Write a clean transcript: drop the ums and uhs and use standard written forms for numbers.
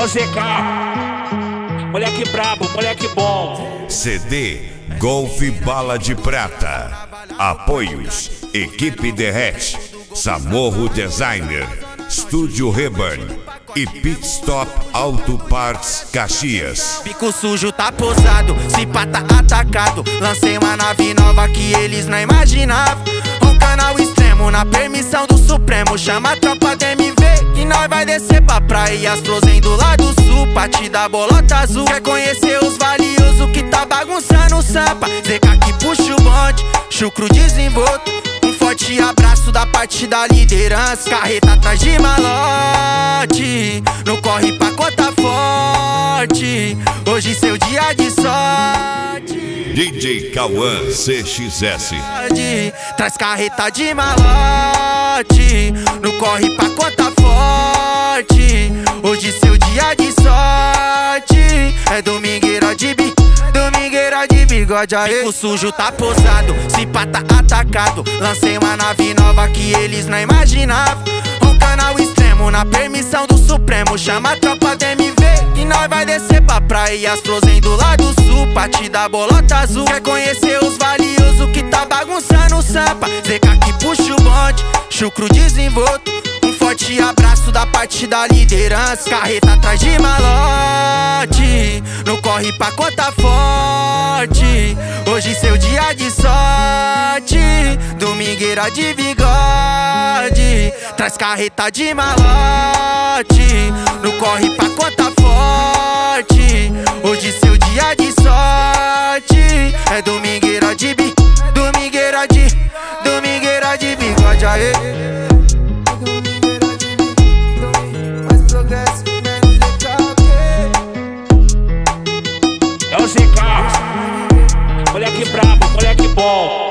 o ZK, moleque brabo, moleque bom. CD Golf Bala de Prata. Apoios: Equipe Derrete, Samorro Designer, Estúdio Reburn e Pit Stop Auto Parts Caxias. Pico sujo tá posado, se pá tá atacado. Lancei uma nave nova que eles não imaginavam. Um canal extremo na permissão do Supremo. Chama a tropa da MV que nós vai descer pra praia e as flores do lado sul pra te dar bolota azul. Quer conhecer os valiosos que tá bagunçando o sampa? ZK que puxa o bonde, chucro desenvolto. Um forte abraço da parte da liderança. Carreta atrás de malote, não corre pra conta forte. Hoje seu dia de sorte. DJ Cauã CXS. Traz carreta de malote, não corre pra conta forte. Hoje seu dia de sorte. É domingueira de bigode, aê. Pico sujo tá posado, se pá tá atacado. Lancei uma nave nova que eles não imaginavam. Um canal extremo na permissão do Supremo. Chama a tropa da MV que nós vai descer pra praia e as flores do lado sul pra te dar bolota azul. Quer conhecer os valiosos que tá bagunçando o sampa? ZK que puxa o bonde, chucro desenvolto. Um forte abraço da parte da liderança. Carreta atrás de malote, não corre pra conta forte. Hoje seu dia de sorte. Domingueira de bigode, traz carreta de malote, não corre pra conta forte. Hoje seu dia de sorte. É domingueira de bigode, aê. É o ZK, moleque brabo, moleque bom.